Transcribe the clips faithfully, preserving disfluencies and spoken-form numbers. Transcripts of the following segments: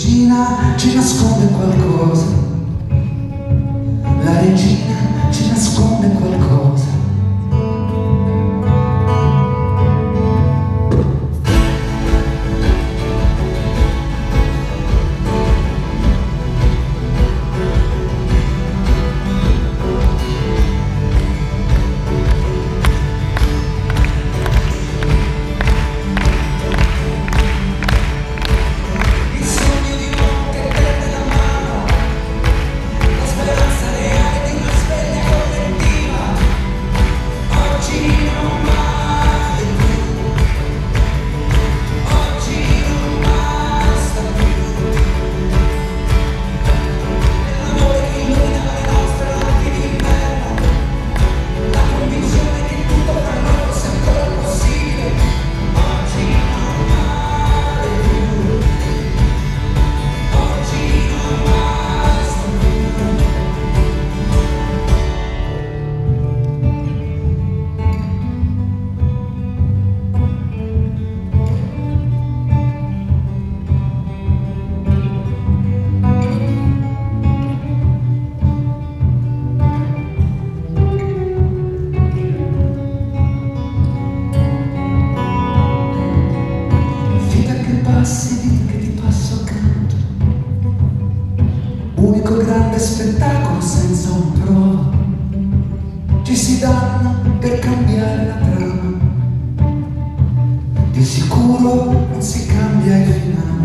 regina ci nasconde qualcosa, la regina ci nasconde qualcosa. Passi, vita che ti passo accanto, unico grande spettacolo senza un prova, ci si danno per cambiare la trama, di sicuro non si cambia il finale,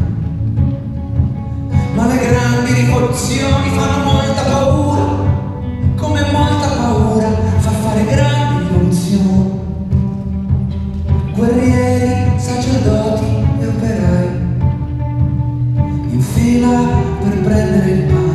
ma le grandi rivoluzioni fanno molta paura, come molta paura fa fare grandi rivoluzioni, guerrieri, sacerdoti e operai in fila per prendere il pane.